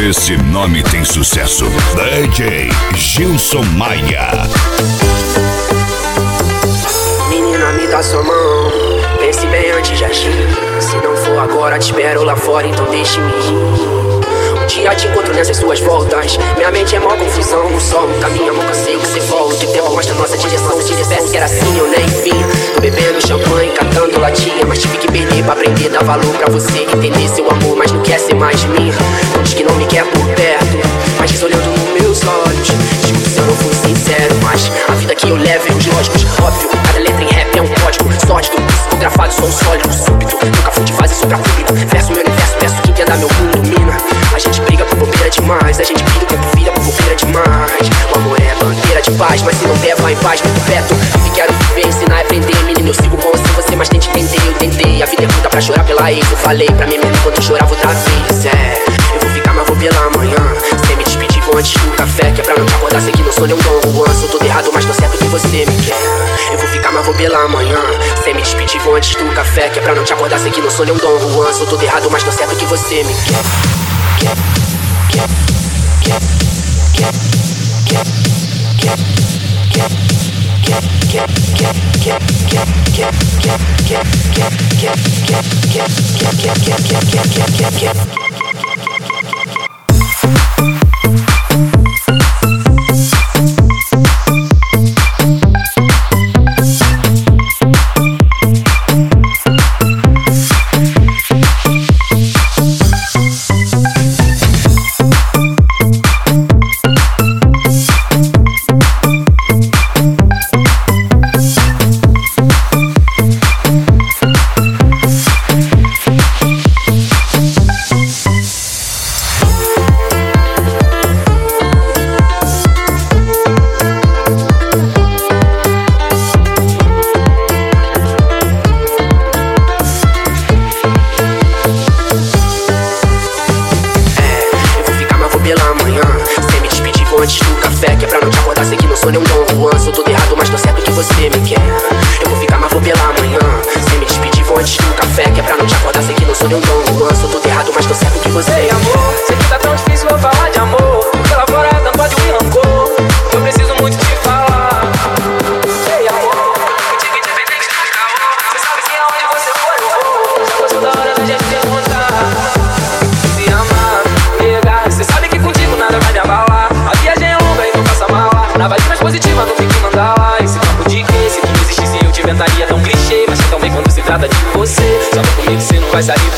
Esse nome tem sucesso. DJ Gilson Maia. Menina, me dá sua mão. Pense bem antes de agir. Se não for agora, te espero lá fora, então deixe-me ir. Um dia te encontro nessas suas voltas. Minha mente é mó confusão. O sol não caminha, nunca sei o que você volta. O tempo mostra nossa direção. Se dissesse que era assim, eu nem vim. Tô bebendo champanhe, catando latinha, mas tive que perder pra aprender, dar valor pra você. Entender seu amor, mas não quer ser mais minha. Não diz que não me quer por perto, mas diz olhando nos meus olhos. Desculpe se eu não fui sincero, mas a vida que eu levo é os lógicos. Óbvio, cada letra em rap é um código sórdido, psicografado, sou um sólido, súbito. Nunca fui de fase, sou pra público. Verso meu universo, peço que entenda meu mundo, mina. A gente briga por bobeira demais, a gente briga por vida por bobeira demais. O amor é bandeira de paz, mas se não der, vai em paz, muito perto. Vive, quero viver, ensinar e aprender. Menino, eu sigo com você, mas tente entender. Eu tentei, a vida é curta pra chorar pela ex. Eu falei pra mim mesmo quando eu chorava outra vez. Eu vou ficar, mas vou pela manhã. Sem me despedir, vou antes do café, que é pra não te acordar, sei que meu sonho é um Dom Juan. Sou todo errado, mas tô certo que você me quer. Eu vou ficar, mas vou pela manhã. Sem me despedir, vou antes do café, que é pra não te acordar, sei que meu sonho é um Dom Juan. Sou todo errado, mas tô certo que você me quer. Antes do café, que é pra não te acordar, sei que meu sonho é um Dom Juan. Sou todo errado, mas tô certo que você me quer. Eu vou ficar, mas vou pela manhã. Sem me despedir, vou antes do café, que é pra não te acordar, sei que meu sonho é um Dom Juan. Sou todo errado, mas tô certo que você Ei, amor, sei que tá tão difícil eu falar de amor. Pela fora não pode me rancor. Eu preciso muito te falar. Ei, amor, contigo independente do caô. Você sabe que aonde você for eu vou. Já passou da hora da gente perguntar. Se amar, nega, você sabe que contigo nada vai me abalar. A viagem é longa e não faça mala. Na vibe mais positiva, não fique mandar lá. Esse papo de que se tu existisse eu te inventaria tão clichê. Mas também quando se trata de você, sabe comigo você não vai sair